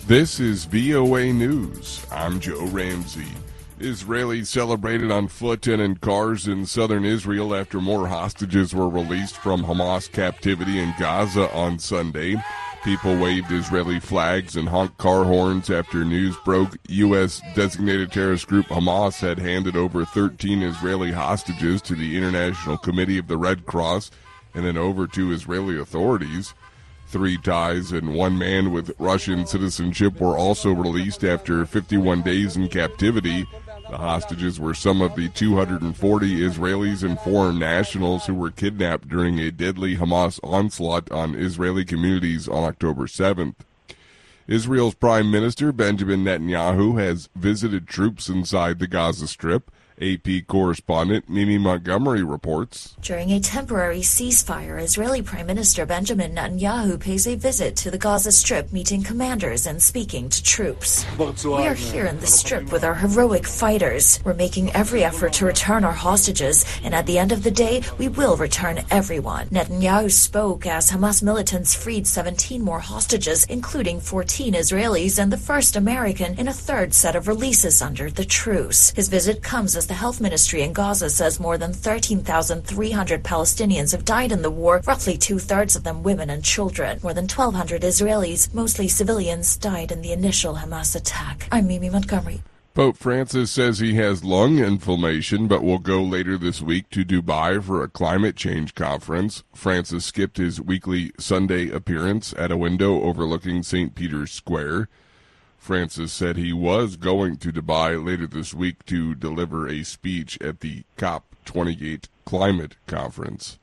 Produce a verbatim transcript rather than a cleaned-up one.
This is V O A News. I'm Joe Ramsey. Israelis celebrated on foot and in cars in southern Israel after more hostages were released from Hamas captivity in Gaza on Sunday. People waved Israeli flags and honked car horns after news broke U S designated terrorist group Hamas had handed over thirteen Israeli hostages to the International Committee of the Red Cross and then over to Israeli authorities. Three Thais and one man with Russian citizenship were also released after fifty-one days in captivity. The hostages were some of the two hundred forty Israelis and foreign nationals who were kidnapped during a deadly Hamas onslaught on Israeli communities on October seventh. Israel's Prime Minister Benjamin Netanyahu has visited troops inside the Gaza Strip. A P correspondent Mimi Montgomery reports. During a temporary ceasefire, Israeli Prime Minister Benjamin Netanyahu pays a visit to the Gaza Strip, meeting commanders and speaking to troops. We are here in the Strip with our heroic fighters. We're making every effort to return our hostages, and at the end of the day, we will return everyone. Netanyahu spoke as Hamas militants freed seventeen more hostages, including fourteen Israelis and the first American in a third set of releases under the truce. His visit comes as the health ministry in Gaza says more than thirteen thousand three hundred Palestinians have died in the war, roughly two-thirds of them women and children. More than twelve hundred Israelis, mostly civilians, died in the initial Hamas attack. I'm Mimi Montgomery. Pope Francis says he has lung inflammation but will go later this week to Dubai for a climate change conference. Francis skipped his weekly Sunday appearance at a window overlooking Saint Peter's Square. Francis said he was going to Dubai later this week to deliver a speech at the COP twenty-eight climate conference.